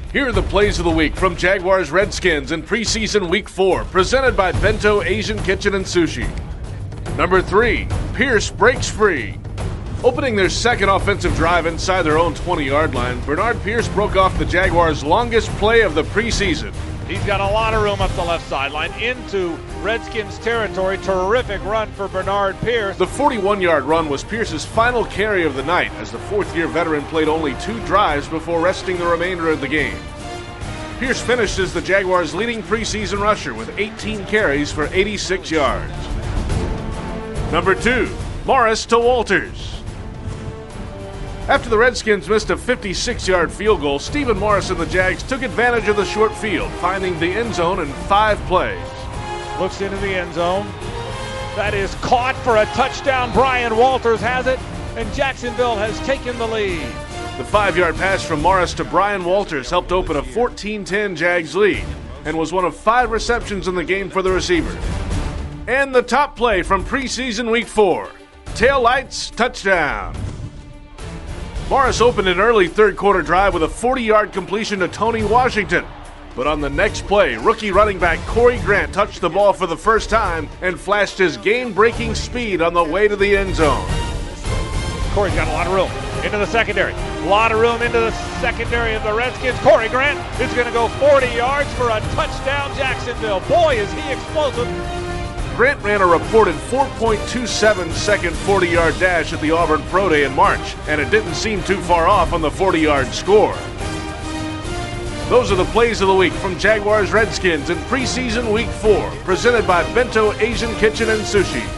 Here are the plays of the week from Jaguars Redskins in preseason week 4, presented by Bento Asian Kitchen and Sushi. Number 3, Pierce breaks free. Opening their second offensive drive inside their own 20-yard line, Bernard Pierce broke off the Jaguars' longest play of the preseason. He's got a lot of room up the left sideline into Redskins territory. Terrific run for Bernard Pierce. The 41-yard run was Pierce's final carry of the night, as the fourth-year veteran played only 2 drives before resting the remainder of the game. Pierce finished as the Jaguars' leading preseason rusher with 18 carries for 86 yards. Number 2, Morris to Walters. After the Redskins missed a 56-yard field goal, Stephen Morris and the Jags took advantage of the short field, finding the end zone in 5 plays. Looks into the end zone. That is caught for a touchdown. Brian Walters has it, and Jacksonville has taken the lead. The 5-yard pass from Morris to Brian Walters helped open a 14-10 Jags lead and was one of 5 receptions in the game for the receiver. And the top play from preseason week 4, tail lights touchdown. Morris opened an early third-quarter drive with a 40-yard completion to Tony Washington. But on the next play, rookie running back Corey Grant touched the ball for the first time and flashed his game-breaking speed on the way to the end zone. Corey's got a lot of room into the secondary. A lot of room into the secondary of the Redskins. Corey Grant is going to go 40 yards for a touchdown, Jacksonville. Boy, is he explosive. Grant ran a reported 4.27-second 40-yard dash at the Auburn Pro Day in March, and it didn't seem too far off on the 40-yard score. Those are the plays of the week from Jaguars Redskins in preseason week 4, presented by Bento Asian Kitchen and Sushi.